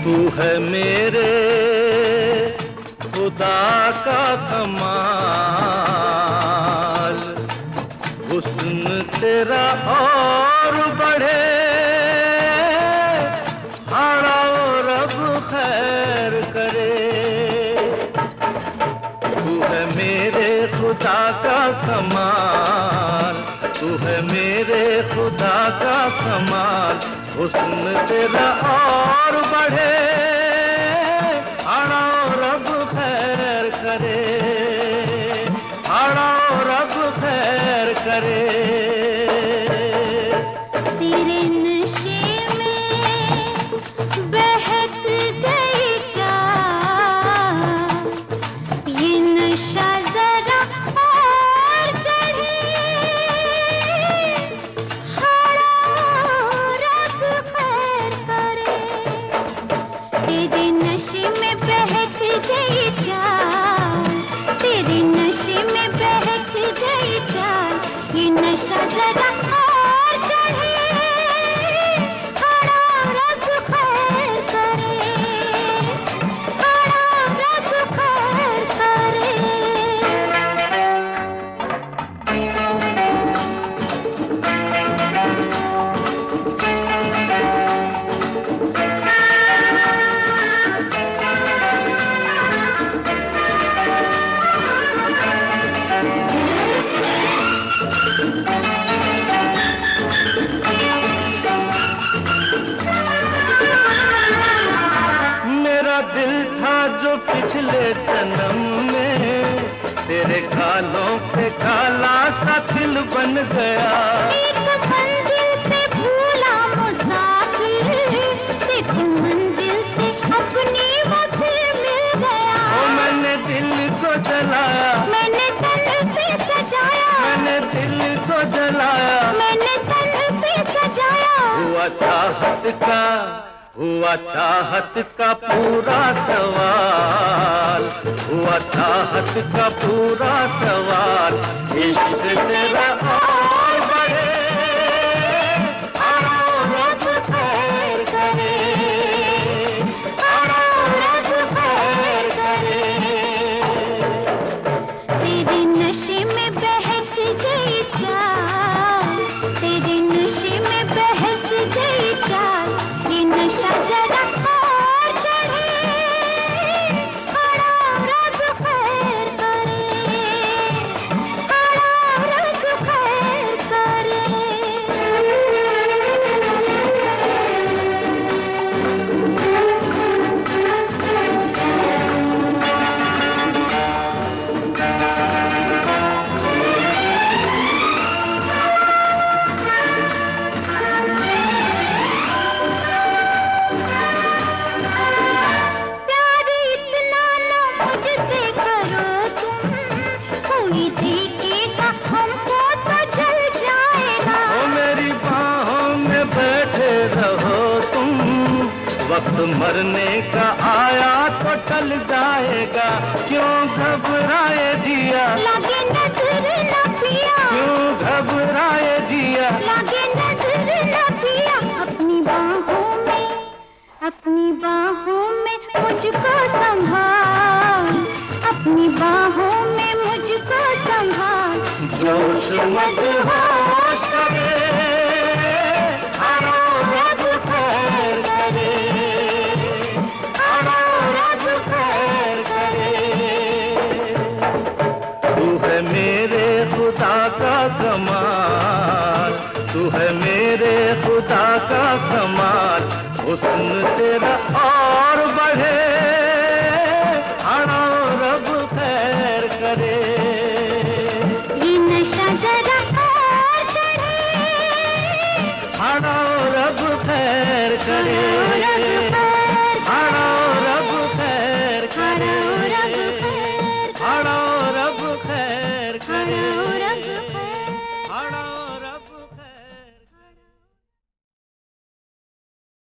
तू है मेरे खुदा का कमाल, हुस्न तेरा और बढ़े, हाड़ा रब खैर करे। तू है मेरे खुदा का कमाल, तू है मेरे खुदा का कमाल, हुस्न तेरा और बढ़े, हाड़ा रब खैर करे, हाड़ा रब खैर करे। तेरे नशे में बहक गई चाह, ये नशा जरा और चढ़े, हाड़ा रब खैर करे। तेरे नशे में बहक गई चाह, तेरे नशे में बहक गई चाह, ये नशा जरा और चढ़े, हाड़ा रब खैर करे, हाड़ा रब खैर करे। मेरा दिल था जो पिछले जन्म में तेरे गालों पे काला सा दिल बन गया। एक मंजिल से भूला मुसाफिर, एक मंजिल से अपनी मुझे मिल गया। ओ मैंने दिल को जलाया, मैंने तन पे सजाया, मैंने दिल को जलाया, मैंने तन पे सजाया। हुआ चाहत का पूरा सवाल, हुआ चाहत का पूरा सवाल, इश्क तेरा और बढ़े, हाड़ा रब खैर करे, हाड़ा रब खैर करे। तेरे नशे में बहक गई चाल, तेरे नशे में बहक गई चाल, ये नशा जरा और चढ़े, हाड़ा रब खैर करे, हाड़ा रब खैर करे। प्यार इतना ना मुझसे करो तुम, कोई देखेगा हमको तो जल जाएगा। ओ मेरी बाहों में बैठे रहो तुम, वक्त मरने का आया तो टल जाएगा। क्यों घबराए जिया, लगे नजर न पिया, क्यों घबराए जिया, लगे नजर न पिया। अपनी बाहों में मुझको संभाल, अपनी बाहों में मुझको संभाल। जोश मत होश करे, हाड़ा रब खैर करे, हाड़ा रब खैर करे। तू है मेरे खुदा का कमाल, तू है मेरे खुदा का कमाल, हुस्न तेरा और बढ़े, हाड़ा रब खैर करे। ये नशा जरा और चढ़े, हाड़ा रब खैर करे।